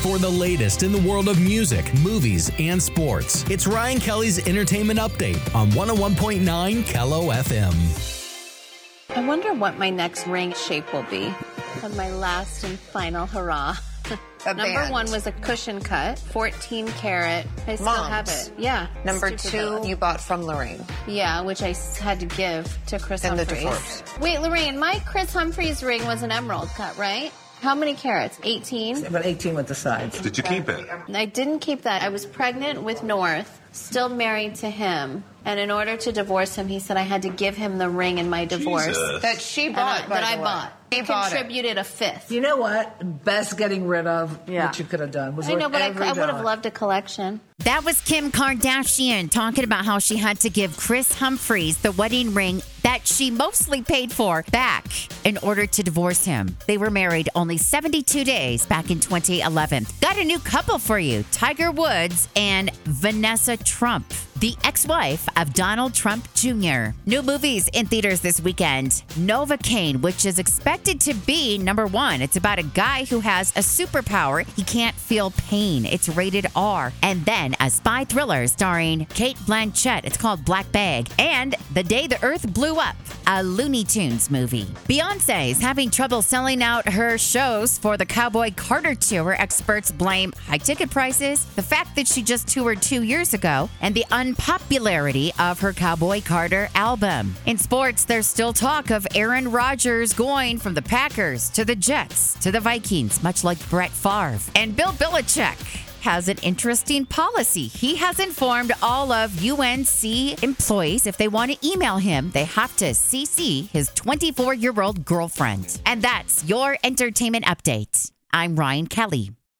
for the latest in the world of music, movies, and sports. It's Ryan Kelly's Entertainment Update on 101.9 Kello FM. I wonder what my next ring shape will be on my last and final hurrah. Number one was a cushion cut, 14 karat. I still have it. Yeah. Number two, you bought from Lorraine. Yeah, which I had to give to Chris Humphries. The divorce. Wait, Lorraine, my Chris Humphries ring was an emerald cut, right? How many carats? 18? About 18 with the sides. Did you keep it? I didn't keep that. I was pregnant with North, still married to him. And in order to divorce him, he said I had to give him the ring in my divorce. Jesus. That she bought, That I bought. She Contributed a fifth. You know what? Best getting rid of what you could have done. I know, but I would have loved a collection. That was Kim Kardashian talking about how she had to give Chris Humphries the wedding ring that she mostly paid for back in order to divorce him. They were married only 72 days back in 2011. Got a new couple for you, Tiger Woods and Vanessa Trump, the ex-wife of Donald Trump Jr. New movies in theaters this weekend. Novocaine, which is expected to be number one. It's about a guy who has a superpower. He can't feel pain. It's rated R. And then a spy thriller starring Kate Blanchett. It's called Black Bag. And The Day the Earth Blew Up, a Looney Tunes movie. Beyonce is having trouble selling out her shows for the Cowboy Carter Tour. Experts blame high ticket prices, the fact that she just toured 2 years ago, and the unpopularity of her Cowboy Carter album. In sports, there's still talk of Aaron Rodgers going from the Packers to the Jets to the Vikings, much like Brett Favre. And Bill Belichick has an interesting policy. He has informed all of UNC employees if they want to email him, they have to CC his 24-year-old girlfriend. And that's your entertainment update. I'm Ryan Kelly.